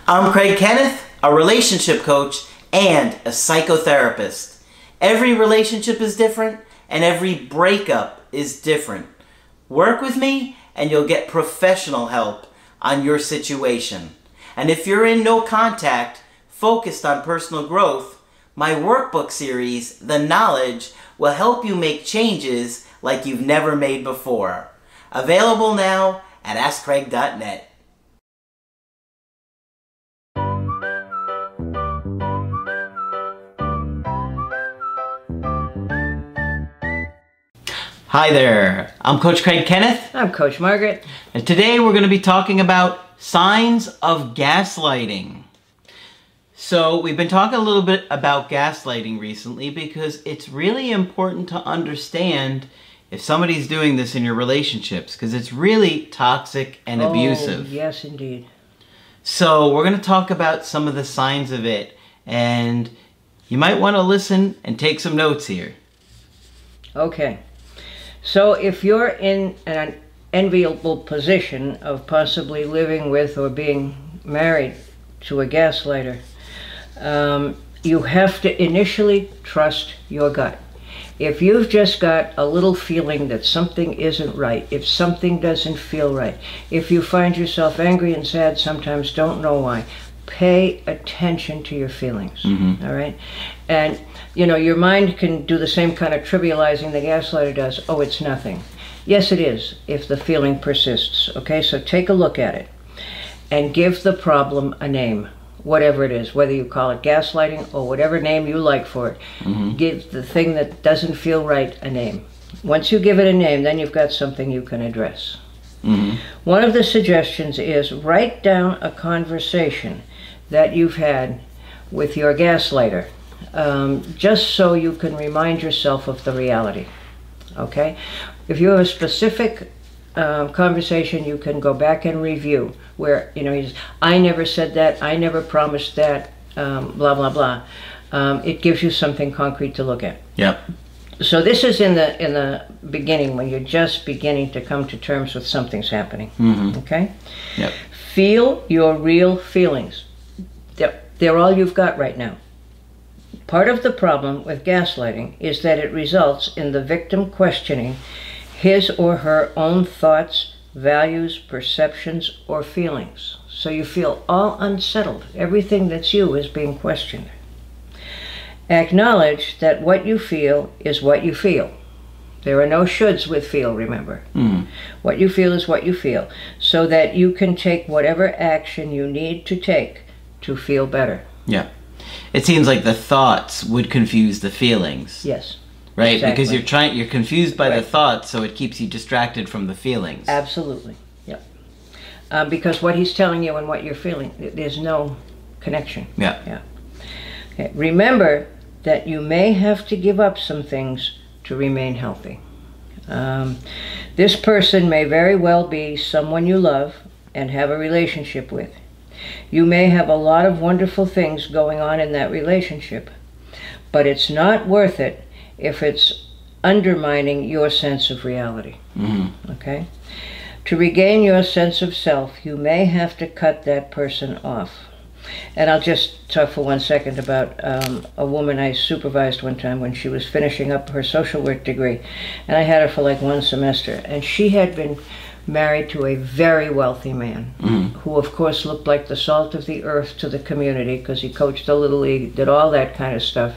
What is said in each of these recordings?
I'm Craig Kenneth, a relationship coach and a psychotherapist. Every relationship is different and every breakup is different. Work with me and you'll get professional help on your situation. And if you're in no contact, focused on personal growth, my workbook series, The Knowledge, will help you make changes like you've never made before. Available now at AskCraig.net. Hi there, I'm Coach Craig Kenneth. I'm Coach Margaret. And today we're going to be talking about signs of gaslighting. So we've been talking a little bit about gaslighting recently because it's really important to understand if somebody's doing this in your relationships, because it's really toxic and abusive. Yes, indeed. So we're going to talk about some of the signs of it, and you might want to listen and take some notes here. Okay. So if you're in an enviable position of possibly living with or being married to a gaslighter, you have to initially trust your gut. If you've just got a little feeling that something isn't right, if something doesn't feel right, if you find yourself angry and sad sometimes, don't know why, pay attention to your feelings, all right? And, you know, your mind can do the same kind of trivializing the gaslighter does. Oh, it's nothing. Yes, it is, if the feeling persists, okay? So take a look at it and give the problem a name, whatever it is, whether you call it gaslighting or whatever name you like for it. Give the thing that doesn't feel right a name. Once you give it a name, then you've got something you can address. One of the suggestions is write down a conversation that you've had with your gaslighter, just so you can remind yourself of the reality, okay? If you have a specific conversation, you can go back and review where, you know, he says, I never said that, I never promised that, blah, blah, blah. It gives you something concrete to look at. Yep. So this is in the beginning, when you're just beginning to come to terms with something's happening, okay? Yep. Feel your real feelings. They're all you've got right now. Part of the problem with gaslighting is that it results in the victim questioning his or her own thoughts, values, perceptions, or feelings. So you feel all unsettled. Everything that's you is being questioned. Acknowledge that what you feel is what you feel. There are no shoulds with feel, remember. What you feel is what you feel, so that you can take whatever action you need to take to feel better. Yeah. It seems like the thoughts would confuse the feelings. Yes. Right? Exactly. Because you're confused by Right. the thoughts, so it keeps you distracted from the feelings. Absolutely. Yep. Because what he's telling you and what you're feeling, there's no connection. Yeah. Yeah. Okay. Remember that you may have to give up some things to remain healthy. This person may very well be someone you love and have a relationship with. You may have a lot of wonderful things going on in that relationship, but it's not worth it if it's undermining your sense of reality, okay? To regain your sense of self, you may have to cut that person off. And I'll just talk for 1 second about a woman I supervised one time when she was finishing up her social work degree. And I had her for like 1 semester. And she had been married to a very wealthy man, who of course looked like the salt of the earth to the community because he coached the Little League, did all that kind of stuff.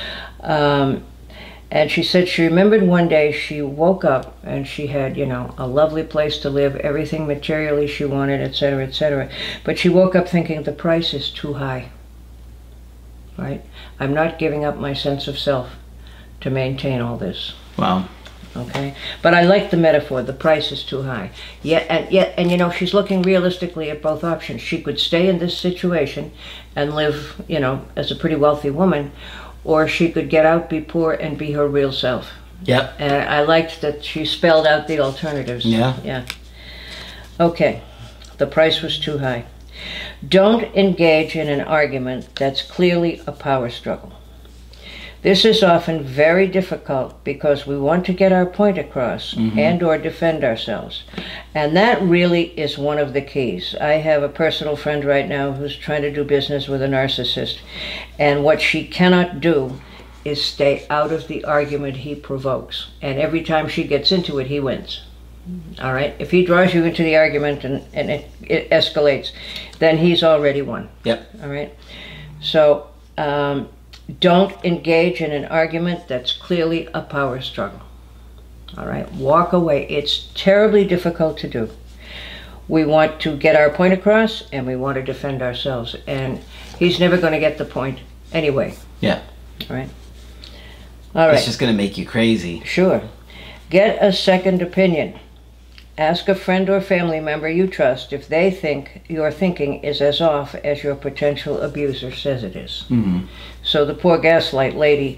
And she said she remembered one day she woke up and she had, you know, a lovely place to live, everything materially she wanted, etc., etc. But she woke up thinking the price is too high, right? I'm not giving up my sense of self to maintain all this. Wow. Okay, but I like the metaphor. The price is too high. And you know, she's looking realistically at both options. She could stay in this situation and live, you know, as a pretty wealthy woman, or she could get out, be poor, and be her real self. Yep. And I liked that she spelled out the alternatives. Yeah. Yeah. Okay, the price was too high. Don't engage in an argument that's clearly a power struggle. This is often very difficult because we want to get our point across and or defend ourselves. And that really is one of the keys. I have a personal friend right now who's trying to do business with a narcissist. And what she cannot do is stay out of the argument he provokes. And every time she gets into it, he wins. All right? If he draws you into the argument and it escalates, then he's already won. Yep. All right? So don't engage in an argument that's clearly a power struggle. All right? Walk away. It's terribly difficult to do. We want to get our point across, and we want to defend ourselves. And he's never going to get the point anyway. Yeah. All right? All right. It's just going to make you crazy. Sure. Get a second opinion. Ask a friend or family member you trust if they think your thinking is as off as your potential abuser says it is. So the poor gaslight lady,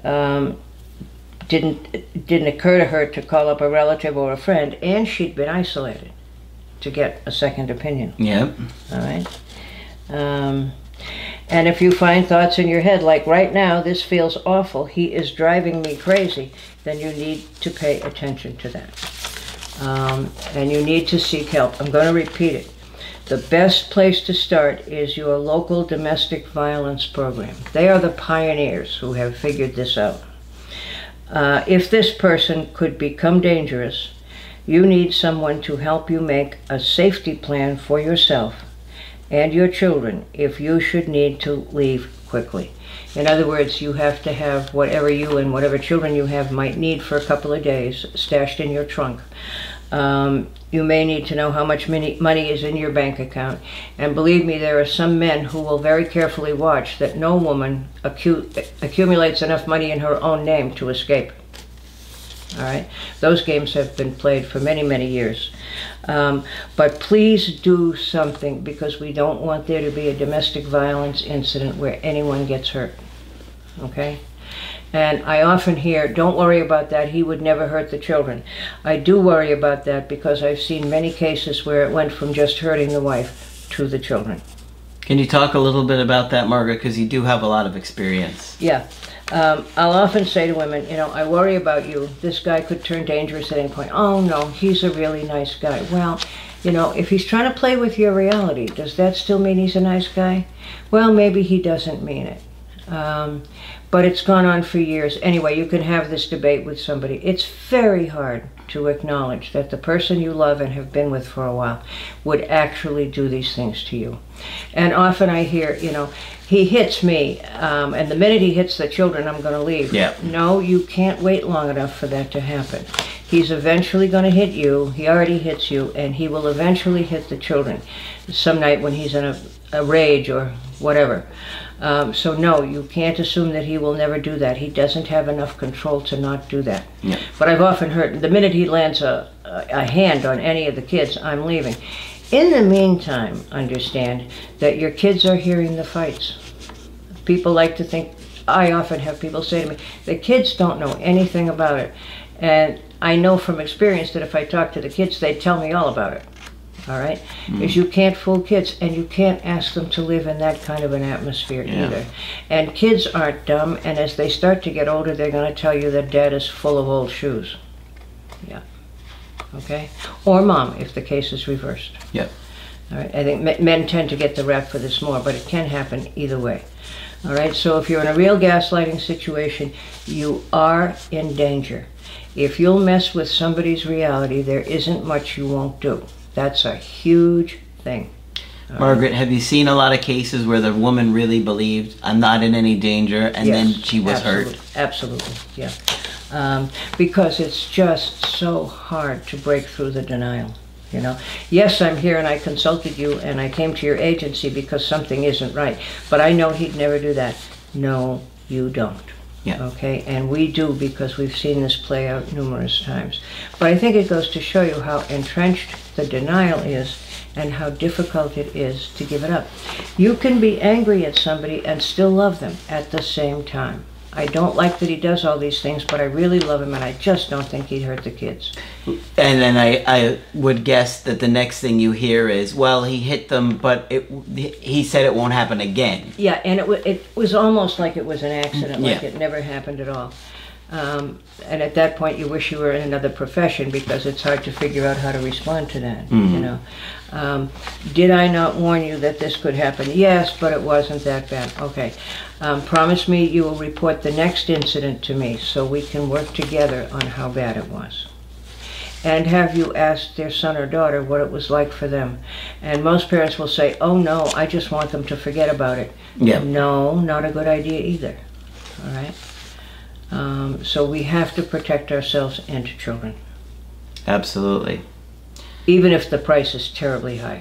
didn't occur to her to call up a relative or a friend, and she'd been isolated to get a second opinion. Yep. All right. And if you find thoughts in your head like, right now, this feels awful, he is driving me crazy, then you need to pay attention to that. And you need to seek help. I'm going to repeat it. The best place to start is your local domestic violence program. They are the pioneers who have figured this out. If this person could become dangerous, you need someone to help you make a safety plan for yourself and your children if you should need to leave quickly. In other words, you have to have whatever you and whatever children you have might need for a couple of days stashed in your trunk. You may need to know how much money is in your bank account. And believe me, there are some men who will very carefully watch that no woman accumulates enough money in her own name to escape. All right? Those games have been played for many, many years. But please do something, because we don't want there to be a domestic violence incident where anyone gets hurt. Okay? And I often hear, don't worry about that, he would never hurt the children. I do worry about that because I've seen many cases where it went from just hurting the wife to the children. Can you talk a little bit about that, Margaret? Because you do have a lot of experience. Yeah. I'll often say to women, I worry about you. This guy could turn dangerous at any point. Oh, no, he's a really nice guy. Well, if he's trying to play with your reality, does that still mean he's a nice guy? Well, maybe he doesn't mean it. But it's gone on for years. Anyway, you can have this debate with somebody. It's very hard to acknowledge that the person you love and have been with for a while would actually do these things to you. And often I hear, he hits me, and the minute he hits the children, I'm going to leave. Yeah. No, you can't wait long enough for that to happen. He's eventually going to hit you. He already hits you, and he will eventually hit the children some night when he's in a rage or whatever. So no, you can't assume that he will never do that. He doesn't have enough control to not do that. Yeah. But I've often heard, the minute he lands a hand on any of the kids, I'm leaving. In the meantime, understand that your kids are hearing the fights. People like to think, I often have people say to me, the kids don't know anything about it. And I know from experience that if I talk to the kids, they tell me all about it. All right? Because you can't fool kids, and you can't ask them to live in that kind of an atmosphere either. And kids aren't dumb, and as they start to get older, they're going to tell you that dad is full of old shoes. Yeah. Okay? Or mom, if the case is reversed. Yep. All right? I think men tend to get the rap for this more, but it can happen either way. All right? So if you're in a real gaslighting situation, you are in danger. If you'll mess with somebody's reality, there isn't much you won't do. That's a huge thing. Margaret, have you seen a lot of cases where the woman really believed, I'm not in any danger, and then she was hurt? Absolutely, yeah. Because it's just so hard to break through the denial. Yes, I'm here and I consulted you and I came to your agency because something isn't right, but I know he'd never do that. No, you don't. Yeah. Okay, and we do, because we've seen this play out numerous times. But I think it goes to show you how entrenched the denial is and how difficult it is to give it up. You can be angry at somebody and still love them at the same time. I don't like that he does all these things, but I really love him, and I just don't think he'd hurt the kids. And then I would guess that the next thing you hear is, well, he hit them, but he said it won't happen again. Yeah, and it was almost like it was an accident, like Yeah. it never happened at all. And at that point, you wish you were in another profession, because it's hard to figure out how to respond to that. You know, did I not warn you that this could happen? Yes, but it wasn't that bad. Okay, promise me you will report the next incident to me, so we can work together on how bad it was. And have you asked their son or daughter what it was like for them? And most parents will say, oh no, I just want them to forget about it. Yeah. No, not a good idea either. All right. So we have to protect ourselves and children, Absolutely. even if the price is terribly high.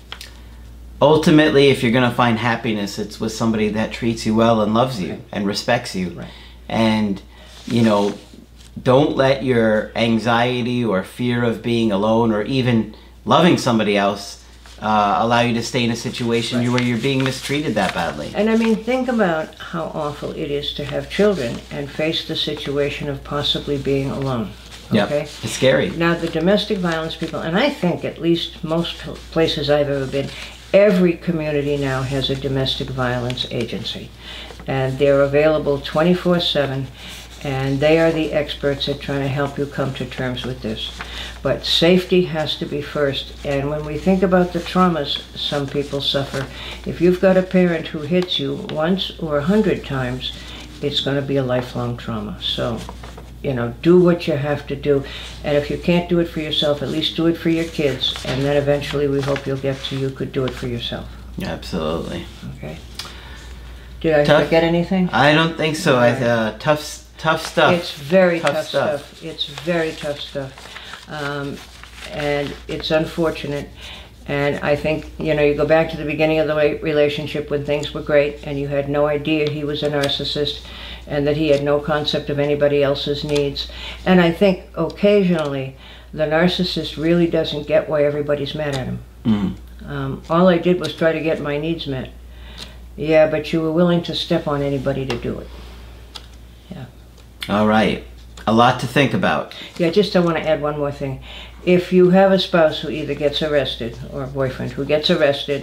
Ultimately, if you're going to find happiness, it's with somebody that treats you well and loves you Right. and respects you. Right. And, you know, don't let your anxiety or fear of being alone or even loving somebody else allow you to stay in a situation where you're being mistreated that badly. And I mean, think about how awful it is to have children and face the situation of possibly being alone. Okay? Yep. It's scary. Now, the domestic violence people, and I think at least most places I've ever been, every community now has a domestic violence agency. And they're available 24/7, and they are the experts at trying to help you come to terms with this. But safety has to be first. And when we think about the traumas some people suffer, if you've got a parent who hits you once or 100 times, it's going to be a lifelong trauma. So, you know, do what you have to do. And if you can't do it for yourself, at least do it for your kids. And then eventually we hope you'll get to you could do it for yourself. Absolutely. Okay. Did I Tough. forget anything? I don't think so. Tough stuff. It's very Tough tough stuff. It's very tough stuff. And it's unfortunate. And I think, you know, you go back to the beginning of the relationship when things were great and you had no idea he was a narcissist and that he had no concept of anybody else's needs. And I think occasionally the narcissist really doesn't get why everybody's mad at him. All I did was try to get my needs met. Yeah, but you were willing to step on anybody to do it. Yeah. All right. A lot to think about. Yeah, just I want to add one more thing. If you have a spouse who either gets arrested or a boyfriend who gets arrested,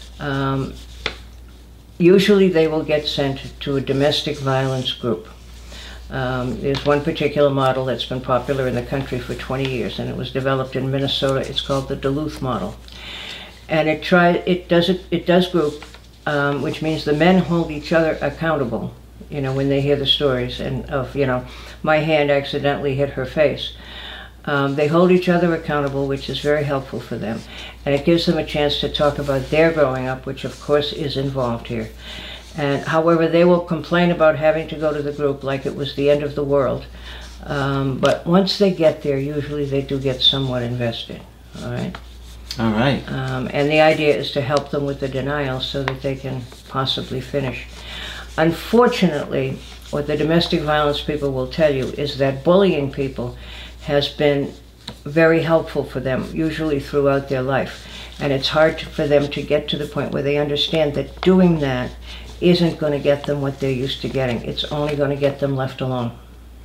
usually they will get sent to a domestic violence group. There's one particular model that's been popular in the country for 20 years, and it was developed in Minnesota. It's called the Duluth model. And it does group, which means the men hold each other accountable, you know, when they hear the stories and of, you know, my hand accidentally hit her face. They hold each other accountable, which is very helpful for them. And it gives them a chance to talk about their growing up, which of course is involved here. And however, they will complain about having to go to the group like it was the end of the world. But once they get there, usually they do get somewhat invested, all right? All right. And the idea is to help them with the denial so that they can possibly finish. Unfortunately, what the domestic violence people will tell you is that bullying people has been very helpful for them, usually throughout their life. And it's hard for them to get to the point where they understand that doing that isn't going to get them what they're used to getting. It's only going to get them left alone.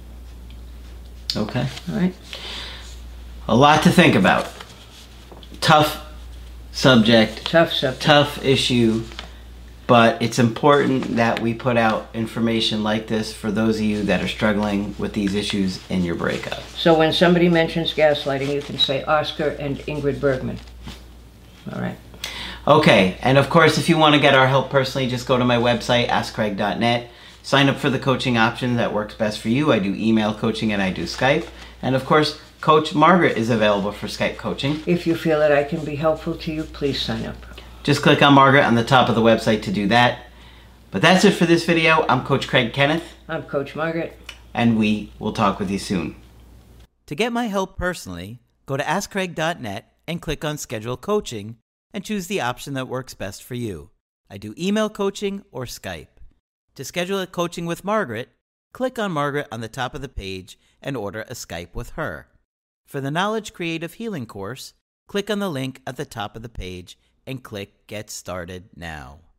Okay. All right? A lot to think about. Tough subject. Tough subject. Tough issue. But it's important that we put out information like this for those of you that are struggling with these issues in your breakup. So when somebody mentions gaslighting, you can say Oscar and Ingrid Bergman. All right. Okay, and of course, if you want to get our help personally, just go to my website, askcraig.net. Sign up for the coaching option that works best for you. I do email coaching and I do Skype. And of course, Coach Margaret is available for Skype coaching. If you feel that I can be helpful to you, please sign up. Just click on Margaret on the top of the website to do that. But that's it for this video. I'm Coach Craig Kenneth. I'm Coach Margaret. And we will talk with you soon. To get my help personally, go to askcraig.net and click on Schedule Coaching and choose the option that works best for you. I do email coaching or Skype. To schedule a coaching with Margaret, click on Margaret on the top of the page and order a Skype with her. For the Knowledge Creative Healing course, click on the link at the top of the page and click Get Started Now.